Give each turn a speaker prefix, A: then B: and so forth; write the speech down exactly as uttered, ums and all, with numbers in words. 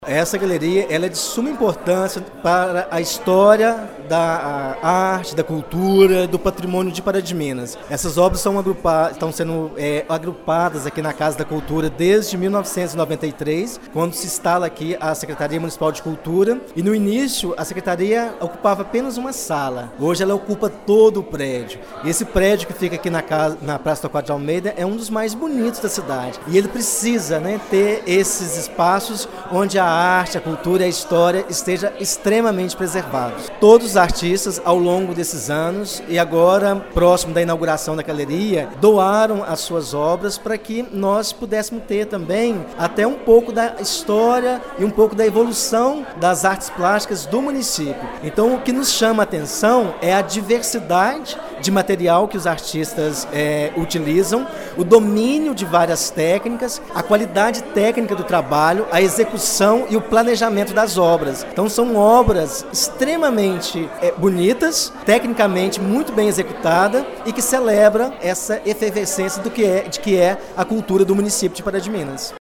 A: Essa galeria ela é de suma importância para a história da arte, da cultura, do patrimônio de Pará de Minas. Essas obras são agrupadas, estão sendo é, agrupadas aqui na Casa da Cultura desde mil novecentos e noventa e três, quando se instala aqui a Secretaria Municipal de Cultura. E no início a Secretaria ocupava apenas uma sala. Hoje ela ocupa todo o prédio. E esse prédio que fica aqui na, casa, na Praça Torquato de Almeida é um dos mais bonitos da cidade. E ele precisa, né, ter esses espaços onde a a arte, a cultura e a história esteja extremamente preservados. Todos os artistas, ao longo desses anos e agora, próximo da inauguração da galeria, doaram as suas obras para que nós pudéssemos ter também até um pouco da história e um pouco da evolução das artes plásticas do município. Então, o que nos chama a atenção é a diversidade de material que os artistas é, utilizam, o domínio de várias técnicas, a qualidade técnica do trabalho, a execução e o planejamento das obras. Então são obras extremamente é, bonitas, tecnicamente muito bem executadas e que celebram essa efervescência do que é, de que é a cultura do município de Pará de Minas.